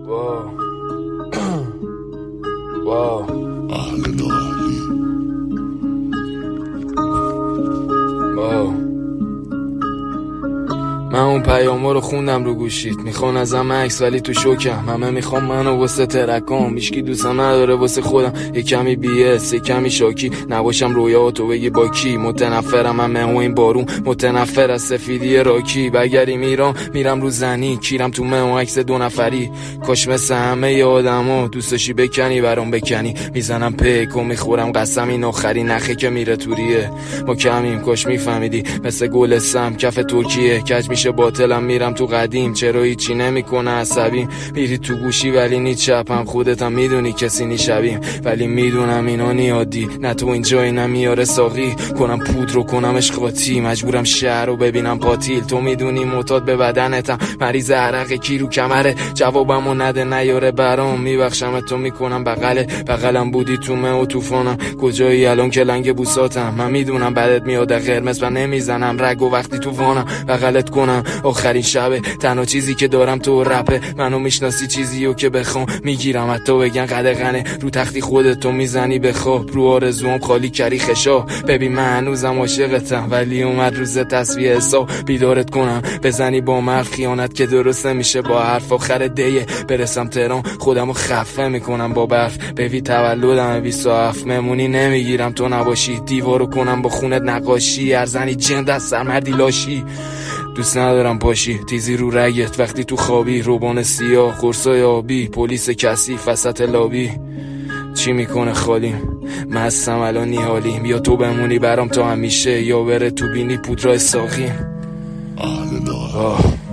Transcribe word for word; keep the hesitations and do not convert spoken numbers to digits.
واو واو اهل ناهلی واو من اون پیامو رو خوندم رو گوشید، میخوان ازم عکس ولی تو شوکم، همه میخوام منو واسه ترکام، میشکی دوستم نداره واسه خودم، یه کمی بیس یه کمی شاکی، نباشم رویاتو بگی با کی، متنفرم همه و این بارون، متنفر از سفیدی راکی، بگری میرم میرم رو زنی، کیرم تو مه و عکس دو نفری، کاش مثل همه ی آدما دوستشی بکنی برام بکنی، میزنم پیک و میخورم قسم این آخری نخه که میره توریه، ما کمیم کاش میفهمیدی، مثل گل سم کف ترکیه، کج میشه باطلم میرم تو قدیم، چرا هیچی نمیکنه عصبیم، میری تو گوشی ولی نی چپم، خودتم میدونی کسی نی شبیم، ولی میدونم اینا نیادی، نه تو اینجایی نه میاره ساقی، کنم پودر رو کنمش قاطی، مجبورم شهر رو ببینم پاتیل، تو میدونی معتاد به بدنتم، مریض عرق کی رو کمره، جوابمو نده نیاره برام، میبخشم تو میکنم بغله بغلم بودی تو مه و طوفانم، کجایی الان که لنگ بوساتم، من میدونم بدت میاد قرمز و نمیزنم رگ و وقتی تو وانم بغلت کنم، آخرین شبه تنها چیزی که دارم تو رپه، منو میشناسی چیزیو که بخوام میگیرم، حتی بگن قدغنه رو تختی خودتو میزنی بخواب، رو آرزوام خالی کری خشا، ببین من هنوزم عاشقتم ولی اومد روز تصویه حساب، بیدارت کنم بزنی با مرد خیانت که درست نمیشه با حرف، آخر دیه برسم تهران خودمو خفه میکنم با برف، ببین تولدم بیست و هفت مهمونی نمیگیرم تو نباشی، دیوارو کنم با خونت نقاشی، ارزنی جند از سرمردی لاشی، دوست ندارم پاشی تیزی رو رگت وقتی تو خوابی، روبان سیاه قرصای آبی، پلیس کثیف وسط لابی، چی میکنه خالیم مستم الان نیحالیم، یا تو بمونی برام تا همیشه یا بره تو بینی پودرای ساقیم. اهل ناهلی